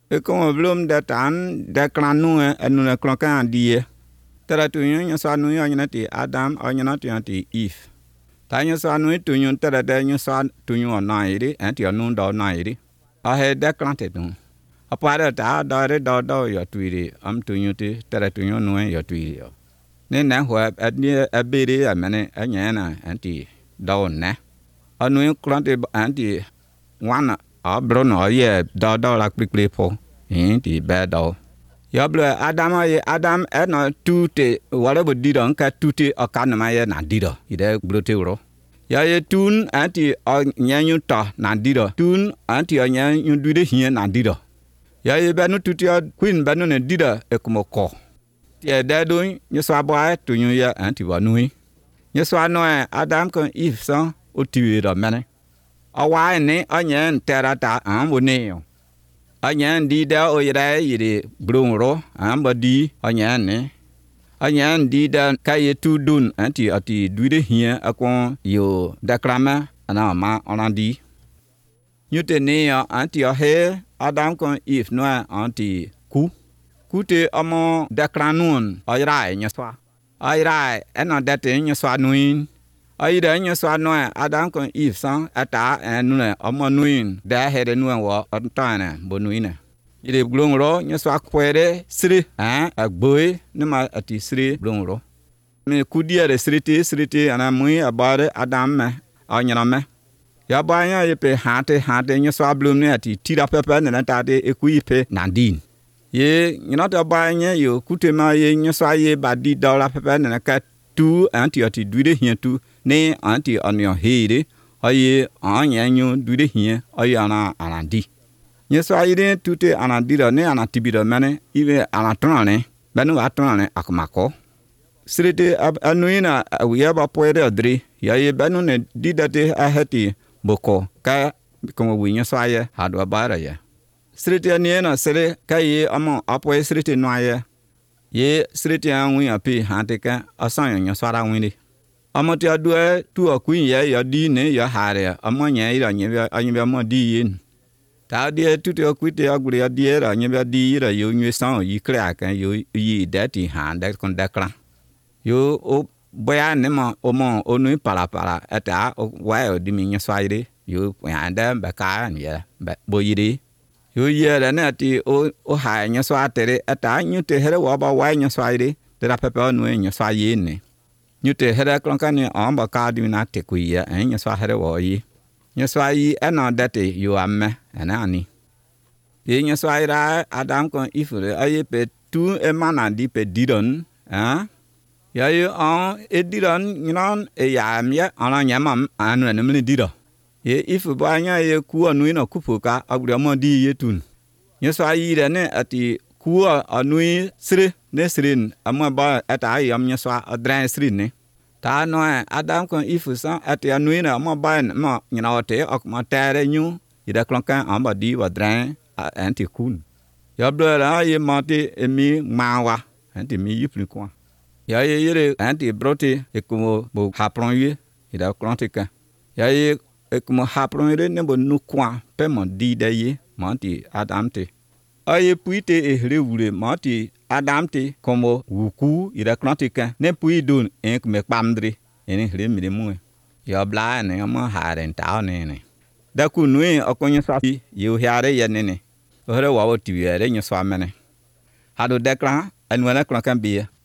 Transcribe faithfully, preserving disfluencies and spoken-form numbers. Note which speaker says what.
Speaker 1: e ko blom da tan da klanu anu na klonkan die tara tu nyu so anu yo nyati Adam o nyati anti Eve ta nyu so anu tu nyu tara da nyu so tu nyu na iri anti anu do na iri a he da klante tu apa da da da re do do yo tu iri am tu nyu ti tara tu nyu no yo tu iri yo ne na ho ani abiri amane anya na anti do na anu klante anti wana a brono ye do do la klik klik po inti ba do ya blo Adam ye Adam eno tute wala bo didon ka tute akana ma ye na dido ide blo te ro ya ye tun anti nyanyu ta na dido tun anti nyanyu dude hie na dido ya ye ba no tute queen ba no ne dido e kuma ko ye da do nyu so abo to nyu ya anti wa nui nyu so no Adam ko Eve so o tiwe do mane awa ne anyen terata ambone anyen di da o yira yiri brunro ambadi anyen ne anyen di da kaye tudun anti ati duide hia akon yo dakrama ana ma onandi nyute ne ya anti o he Adam kon Eve no anti ku kute amo dakranun ayra nyaswa ayra ena date nyaswa nuin aida nya so no Adam kon Eve san ata enu ne omo nuin da he de nu wo ontana bo nuina ide glongro nya so akwere sri ha agboy ne ma ati sri glongro me kudia de sriti sriti ana mui abare Adam me anyana me ya ba nya ye pe hate hate nya so blum ne ati tira pepe ne ta de ekuipe nandin ye nyina ta ba nya yo kutema ye nya so ye badi dola pepe ne ka tu anti ati duide hien tu ne anti anyo hede aye anyanyo duide hien aye ana anandi nyeso aye tute anandi ro ne anatibiro mane ibe anatonane banu atonane akumako srete anuina wiya ba poere adri ya ye banu ne didate ahati boko ka como winya saye hadwa bara ya srete aniena sere kaye amo apoe srete noye ye srete anwi api hanteka asan nya sara wini amoti adue tu akun ye ya di ne ya hare amonya ira nye anya mo di yin ta die tu te akuite agure ya die ra nye di ira yo nwe san yi kra kan yo yi dati handa kon dakra yo o boya ne ma o mo onu para para ata wa di mi nya swaire yo anda ba ka ya bo yiri yo yera ne ati o o ha nya swa tere ata nyu te here wa ba wa nya swaire te ra pepe onu nya swa yi ne nyu te here klonkani amba ka di na te ku ya nya swa here wo yi nya swa yi ana date yo amme ana ani ye nya swa ira Adam kon ifure aye pe tu e mana di pe didon ha ya yo an e didon nyon e ya amya ana nya mam anu ne mli dido ye ifu ba nya ye ku anu ina kupuka agure mo di ye tun nya swa yi de ne ati ku anu sre ne srin amma ba ata yam nya swa adran srin ne ta no Adam kon ifu san ati anu ina amma ba ma nyina ote ok ma tare nyu ida klonkan amba di wa dran anti kun ya bla ye mate emi mawa anti mi yipli kwa ya ye yere anti brote e como bo hapron ye ida klontika ya ye e como hapron ye ne bo nu kwa pe mo di da ye manti Adam te aye puite e rewure manti Adam te como wuku ida klontika ne pui don en me pamdre en re mi de mu ya bla ne ma haren ta ne ne da ku nui akonyo sa yo hiare ye ne ne ore wa o tiere nyo sa mene hado dekla anwana klonkan biye